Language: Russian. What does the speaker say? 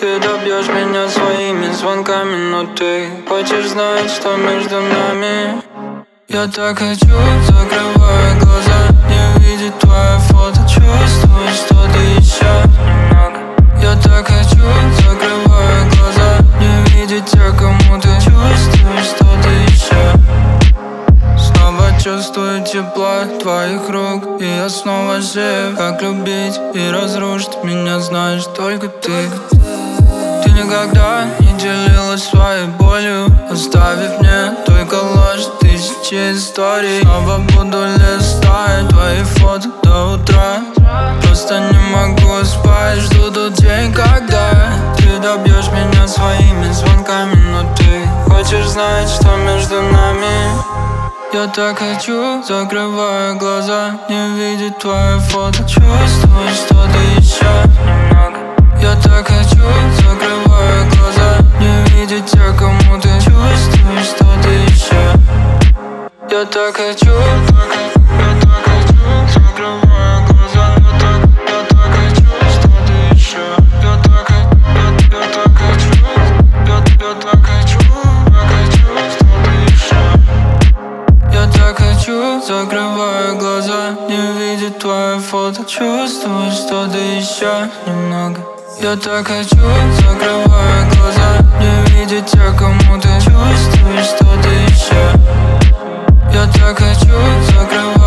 Ты добьешь меня своими звонками, но ты хочешь знать, что между нами. Я так хочу, закрывая глаза, не видеть твое фото, чувствую что-то еще немного. Я так хочу, закрывая глаза, не видеть тех, кому ты чувствуешь что-то еще. Снова чувствую тепло твоих рук, и я снова жив. Как любить и разрушить меня знаешь только ты. Ты никогда не делилась своей болью, оставив мне только ложь, тысячи историй. Снова буду листать твои фото до утра. Просто не могу спать, жду тот день, когда ты добьешь меня своими звонками, но ты хочешь знать, что между нами. Я так хочу, закрывая глаза, не видеть твое фото, чувствую что-то еще немного. Я так хочу, закрывая глаза, не видеть тех, кому ты чувствуешь что-то еще. Я так хочу, закрывая глаза, я так хочу что-то еще. Я так хочу что-то еще. Я так хочу, закрывая глаза, не видеть твое фото, чувствую что-то еще немного. Я так хочу, закрывая глаза, не видеть тех, кому ты чувствуешь что-то еще. Я так хочу, закрывая